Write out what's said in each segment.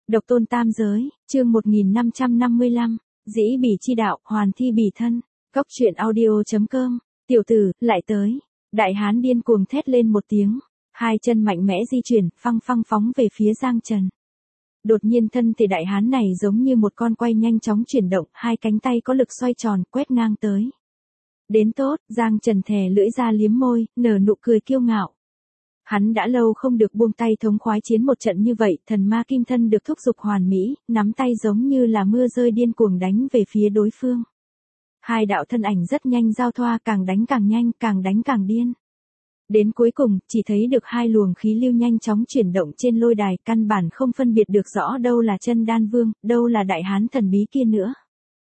Độc tôn tam giới, chương 1555, dĩ bỉ chi đạo, hoàn thi bỉ thân. Cốc truyện audio.com, tiểu tử, lại tới. Đại hán điên cuồng thét lên một tiếng, hai chân mạnh mẽ di chuyển, phăng phăng phóng về phía Giang Trần. Đột nhiên thân thể đại hán này giống như một con quay nhanh chóng chuyển động, hai cánh tay có lực xoay tròn, quét ngang tới. Đến tốt, Giang Trần thè lưỡi ra liếm môi, nở nụ cười kiêu ngạo. Hắn đã lâu không được buông tay thống khoái chiến một trận như vậy, thần ma kim thân được thúc giục hoàn mỹ, nắm tay giống như là mưa rơi điên cuồng đánh về phía đối phương. Hai đạo thân ảnh rất nhanh giao thoa, càng đánh càng nhanh, càng đánh càng điên. Đến cuối cùng, chỉ thấy được hai luồng khí lưu nhanh chóng chuyển động trên lôi đài, căn bản không phân biệt được rõ đâu là chân đan vương, đâu là đại hán thần bí kia nữa.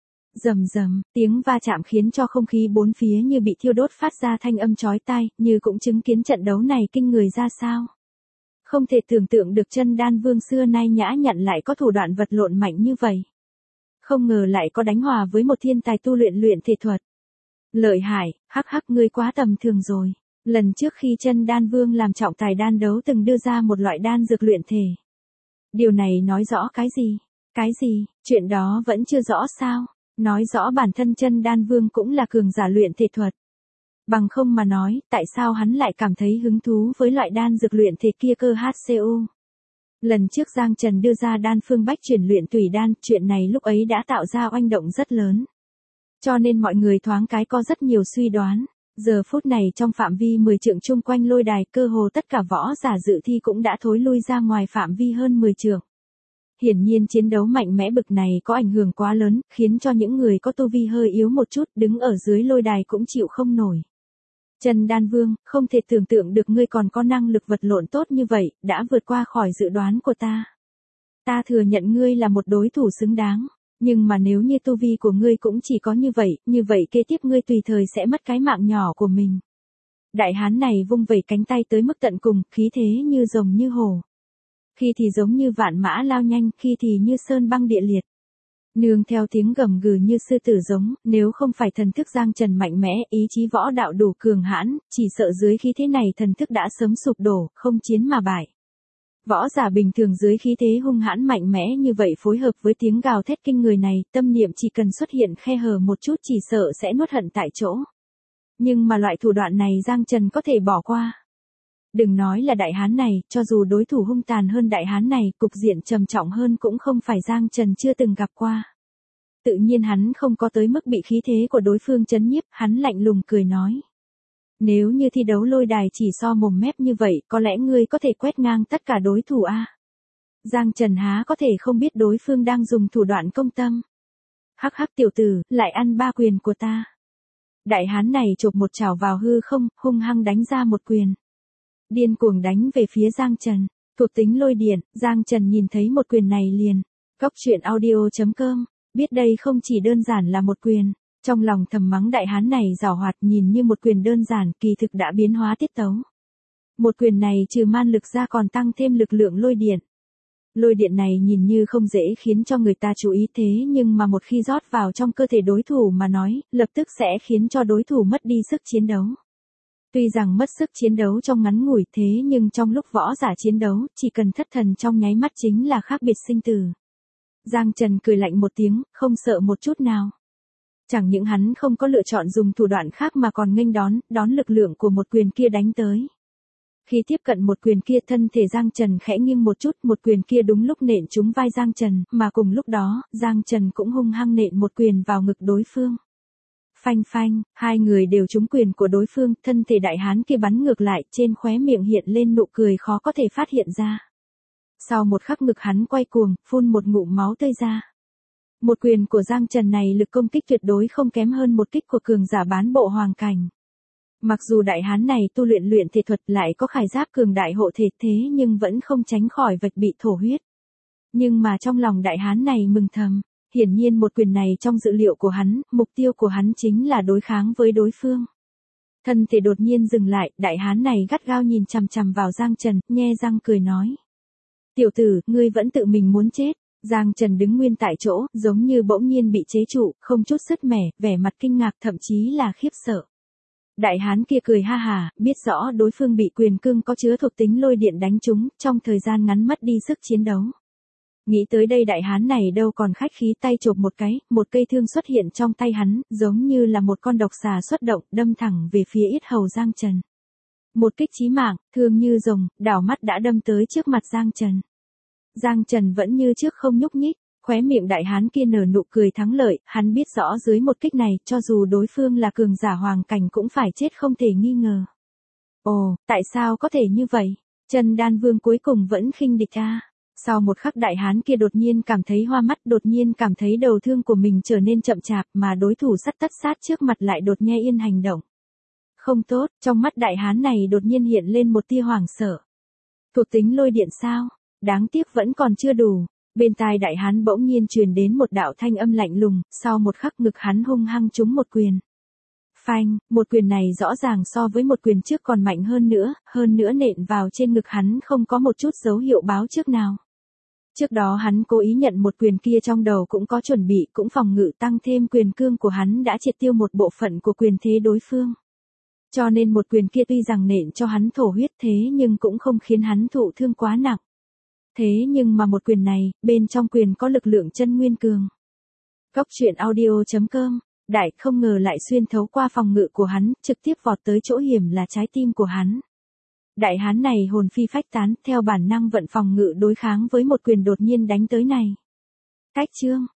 Rầm rầm, tiếng va chạm khiến cho không khí bốn phía như bị thiêu đốt, phát ra thanh âm chói tai, như cũng chứng kiến trận đấu này kinh người ra sao. Không thể tưởng tượng được chân đan vương xưa nay nhã nhặn lại có thủ đoạn vật lộn mạnh như vậy. Không ngờ lại có đánh hòa với một thiên tài tu luyện thể thuật. Lợi hại, hắc hắc, ngươi quá tầm thường rồi. Lần trước khi chân đan vương làm trọng tài đan đấu từng đưa ra một loại đan dược luyện thể. Điều này nói rõ cái gì? Cái gì? Chuyện đó vẫn chưa rõ sao? Nói rõ bản thân chân đan vương cũng là cường giả luyện thể thuật. Bằng không mà nói, tại sao hắn lại cảm thấy hứng thú với loại đan dược luyện thể kia cơ HCU? Lần trước Giang Trần đưa ra đan phương bách chuyển luyện tùy đan, chuyện này lúc ấy đã tạo ra oanh động rất lớn. Cho nên mọi người thoáng cái có rất nhiều suy đoán. Giờ phút này trong phạm vi 10 trượng chung quanh lôi đài, cơ hồ tất cả võ giả dự thi cũng đã thối lui ra ngoài phạm vi hơn 10 trượng. Hiển nhiên chiến đấu mạnh mẽ bực này có ảnh hưởng quá lớn, khiến cho những người có tu vi hơi yếu một chút đứng ở dưới lôi đài cũng chịu không nổi. Trần Đan Vương, không thể tưởng tượng được ngươi còn có năng lực vật lộn tốt như vậy, đã vượt qua khỏi dự đoán của ta. Ta thừa nhận ngươi là một đối thủ xứng đáng, nhưng mà nếu như tu vi của ngươi cũng chỉ có như vậy kế tiếp ngươi tùy thời sẽ mất cái mạng nhỏ của mình. Đại hán này vung vẩy cánh tay tới mức tận cùng, khí thế như rồng như hổ. Khi thì giống như vạn mã lao nhanh, khi thì như sơn băng địa liệt. Nương theo tiếng gầm gừ như sư tử giống, nếu không phải thần thức Giang Trần mạnh mẽ, ý chí võ đạo đủ cường hãn, chỉ sợ dưới khí thế này thần thức đã sớm sụp đổ, không chiến mà bại. Võ giả bình thường dưới khí thế hung hãn mạnh mẽ như vậy phối hợp với tiếng gào thét kinh người này, tâm niệm chỉ cần xuất hiện khe hở một chút chỉ sợ sẽ nuốt hận tại chỗ. Nhưng mà loại thủ đoạn này Giang Trần có thể bỏ qua. Đừng nói là đại hán này, cho dù đối thủ hung tàn hơn đại hán này, cục diện trầm trọng hơn cũng không phải Giang Trần chưa từng gặp qua. Tự nhiên hắn không có tới mức bị khí thế của đối phương chấn nhiếp, hắn lạnh lùng cười nói. Nếu như thi đấu lôi đài chỉ so mồm mép như vậy, có lẽ ngươi có thể quét ngang tất cả đối thủ a? Giang Trần há có thể không biết đối phương đang dùng thủ đoạn công tâm. Hắc hắc tiểu tử, lại ăn ba quyền của ta. Đại hán này chộp một chảo vào hư không, hung hăng đánh ra một quyền. Điên cuồng đánh về phía Giang Trần, thuộc tính lôi điện, Giang Trần nhìn thấy một quyền này liền. Cốc truyện audio.com, biết đây không chỉ đơn giản là một quyền. Trong lòng thầm mắng đại hán này giàu hoạt, nhìn như một quyền đơn giản, kỳ thực đã biến hóa tiết tấu. Một quyền này trừ man lực ra còn tăng thêm lực lượng lôi điện. Lôi điện này nhìn như không dễ khiến cho người ta chú ý, thế nhưng mà một khi rót vào trong cơ thể đối thủ mà nói, lập tức sẽ khiến cho đối thủ mất đi sức chiến đấu. Tuy rằng mất sức chiến đấu trong ngắn ngủi, thế nhưng trong lúc võ giả chiến đấu, chỉ cần thất thần trong nháy mắt chính là khác biệt sinh tử. Giang Trần cười lạnh một tiếng, không sợ một chút nào. Chẳng những hắn không có lựa chọn dùng thủ đoạn khác mà còn nghênh đón lực lượng của một quyền kia đánh tới. Khi tiếp cận một quyền kia, thân thể Giang Trần khẽ nghiêng một chút, một quyền kia đúng lúc nện trúng vai Giang Trần, mà cùng lúc đó, Giang Trần cũng hung hăng nện một quyền vào ngực đối phương. Phanh phanh, hai người đều trúng quyền của đối phương, thân thể đại hán kia bắn ngược lại, trên khóe miệng hiện lên nụ cười khó có thể phát hiện ra. Sau một khắc ngực hắn quay cuồng, phun một ngụm máu tươi ra. Một quyền của Giang Trần này lực công kích tuyệt đối không kém hơn một kích của cường giả bán bộ hoàng cảnh. Mặc dù đại hán này tu luyện thể thuật lại có khải giáp cường đại hộ thể, thế nhưng vẫn không tránh khỏi vạch bị thổ huyết. Nhưng mà trong lòng đại hán này mừng thầm, hiển nhiên một quyền này trong dự liệu của hắn, mục tiêu của hắn chính là đối kháng với đối phương. Thân thể đột nhiên dừng lại, đại hán này gắt gao nhìn chằm chằm vào Giang Trần, nhe răng cười nói. Tiểu tử, ngươi vẫn tự mình muốn chết. Giang Trần đứng nguyên tại chỗ, giống như bỗng nhiên bị chế trụ, không chút sứt mẻ, vẻ mặt kinh ngạc thậm chí là khiếp sợ. Đại hán kia cười ha hà, biết rõ đối phương bị quyền cương có chứa thuộc tính lôi điện đánh trúng, trong thời gian ngắn mất đi sức chiến đấu. Nghĩ tới đây đại hán này đâu còn khách khí, tay chộp một cái, một cây thương xuất hiện trong tay hắn, giống như là một con độc xà xuất động, đâm thẳng về phía yết hầu Giang Trần. Một kích chí mạng, thương như rồng, đảo mắt đã đâm tới trước mặt Giang Trần. Giang Trần vẫn như trước không nhúc nhích, khóe miệng đại hán kia nở nụ cười thắng lợi, hắn biết rõ dưới một kích này, cho dù đối phương là cường giả hoàng cảnh cũng phải chết không thể nghi ngờ. Ồ, tại sao có thể như vậy? Trần Đan Vương cuối cùng vẫn khinh địch a. Sau một khắc đại hán kia đột nhiên cảm thấy hoa mắt, đột nhiên cảm thấy đầu thương của mình trở nên chậm chạp, mà đối thủ sắt tất sát trước mặt lại đột nhiên yên hành động. Không tốt, trong mắt đại hán này đột nhiên hiện lên một tia hoảng sợ. Thuộc tính lôi điện sao? Đáng tiếc vẫn còn chưa đủ. Bên tai đại hán bỗng nhiên truyền đến một đạo thanh âm lạnh lùng, sau một khắc ngực hắn hung hăng trúng một quyền. Phanh, một quyền này rõ ràng so với một quyền trước còn mạnh hơn nữa nện vào trên ngực hắn không có một chút dấu hiệu báo trước nào. Trước đó hắn cố ý nhận một quyền kia trong đầu cũng có chuẩn bị, cũng phòng ngự, tăng thêm quyền cương của hắn đã triệt tiêu một bộ phận của quyền thế đối phương. Cho nên một quyền kia tuy rằng nện cho hắn thổ huyết thế nhưng cũng không khiến hắn thụ thương quá nặng. Thế nhưng mà một quyền này, bên trong quyền có lực lượng chân nguyên cường. Cốc truyện audio.com, đại không ngờ lại xuyên thấu qua phòng ngự của hắn, trực tiếp vọt tới chỗ hiểm là trái tim của hắn. Đại hán này hồn phi phách tán, theo bản năng vận phòng ngự đối kháng với một quyền đột nhiên đánh tới này. Cách chương